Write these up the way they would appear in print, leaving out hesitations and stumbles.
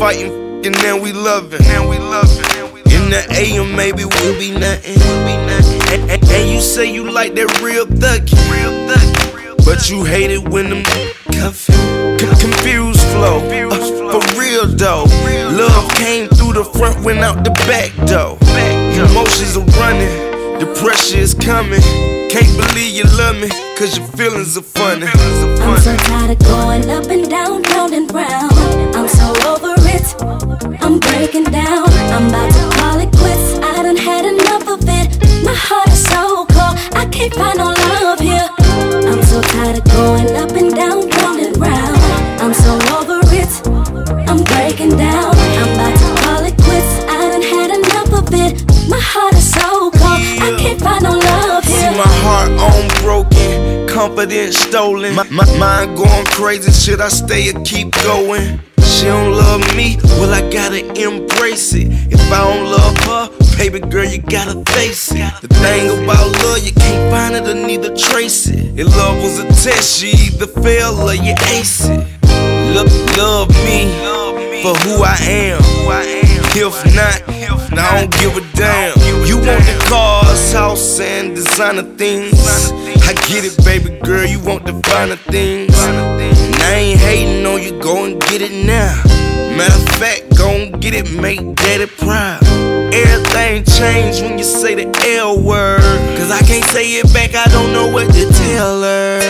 fighting, and then we loving. In the AM, maybe we'll be nothing. And you say you like that real thuggy, but you hate it when them confused flow. For real though, love came through the front, went out the back though. Emotions are running, the pressure is coming. Can't believe you love me, cause your feelings are funny. I'm so tired of going up and down, round and round. I'm so over it, I'm breaking down. I'm about to call it quits, I done had enough of it. My heart is so cold, I can't find no love here. I'm so tired of going up and down, round and round. I'm so over it, I'm breaking down. I'm about to call it quits, I done had enough of it. My heart is so cold, I can't find no love here. See my heart on broken, confidence stolen. My mind going crazy, should I stay or keep going? She don't love me, well I gotta embrace it. If I don't love her, baby girl, you gotta face it. The thing about love, you can't find it or neither trace it. If love was a test, you either fail or you ace it. Love me for who I am. If not, I don't give a damn. You want the cars, house, and designer things. I get it, baby girl, you want the finer things. And I ain't hating on you, go and get it now. Matter of fact, go and get it, make daddy proud. Everything changed when you say the L word. Cause I can't say it back, I don't know what to tell her.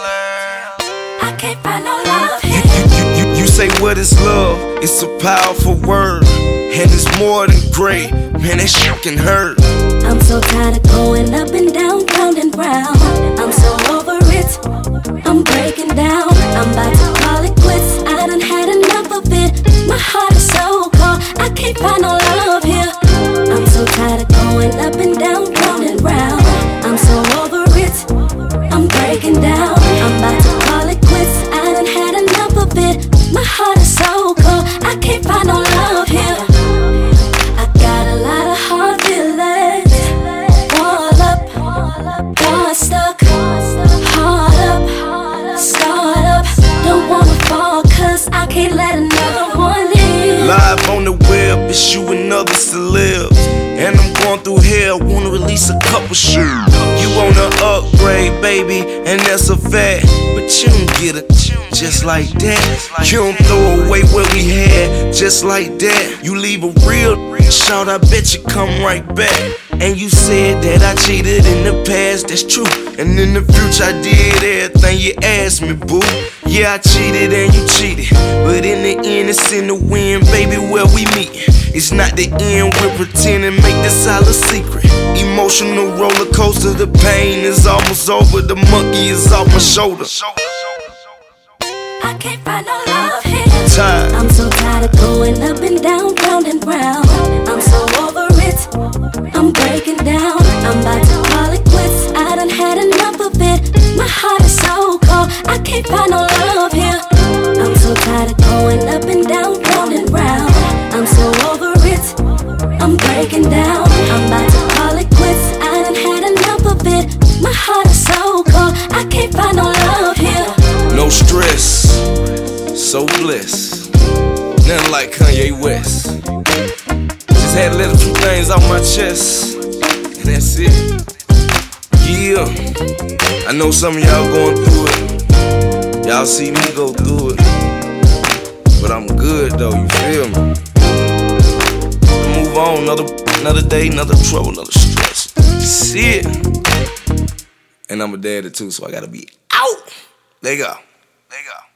I can't find no love here. You say what is love? It's a powerful word, and it's more than great. Man, that shit can hurt. I'm so tired of going up and down, round and round. I'm so over it, I'm breaking down. I'm about to call it quits, I done had enough of it. My heart is so cold, I can't find no love here. I'm so tired of going up and down, round and round. I'm so over it, I'm breaking down. I'm about to call it quits, I done had enough of it. My heart is so cold, I can't find no love here. I got a lot of hard feelings. Wall up, got stuck. Hard up, start up. Don't wanna fall, cause I can't let another one in. Live on the web, it's you and other celebs. And I'm going through hell, wanna release a couple shoes. You wanna upgrade, baby, and that's a fact. But you don't get it just like that. You don't throw away what we had just like that. You leave a real shout, I bet you come right back. And you said that I cheated in the past, that's true. And in the future I did everything you asked me, boo. Yeah, I cheated and you cheated, but in the end it's in the win, baby, where we meet. It's not the end, we're pretending, make this all a secret. Emotional roller coaster, the pain is almost over. The monkey is off my shoulder. I can't find no love here. I'm so tired of going up and down, round and round. I'm so over it, I'm breaking down. I'm about to call it quits, I done had enough of it. My heart is so cold, I can't find no love here. I'm so tired of going up and down, round and round. I'm so over it, I'm breaking down. I'm about to call it quits, I done had enough of it. My heart is so cold, I can't find no love here. No stress, so bliss. Nothing like Kanye West. Just had to let a few things off my chest, and that's it. Yeah, I know some of y'all going through it. Y'all see me go through it, but I'm good though, you feel me? Move on, another day, another trouble, another stress. See it. And I'm a daddy too, so I gotta be out. There you go.